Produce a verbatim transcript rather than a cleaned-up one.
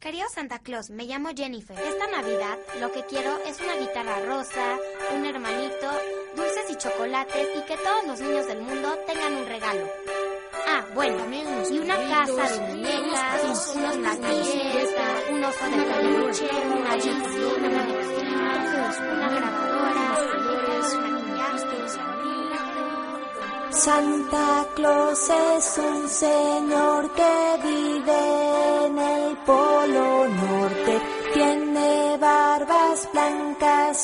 Querido Santa Claus, me llamo Jennifer. Esta Navidad lo que quiero es una guitarra rosa, un hermanito, dulces y chocolates y que todos los niños del mundo tengan un regalo. Ah, bueno, y una casa de muñecas, unos latigues, un oso de peluche, una Disney, una una grabadora, Santa Claus es un señor que vive en el Polo Norte, tiene barbas blancas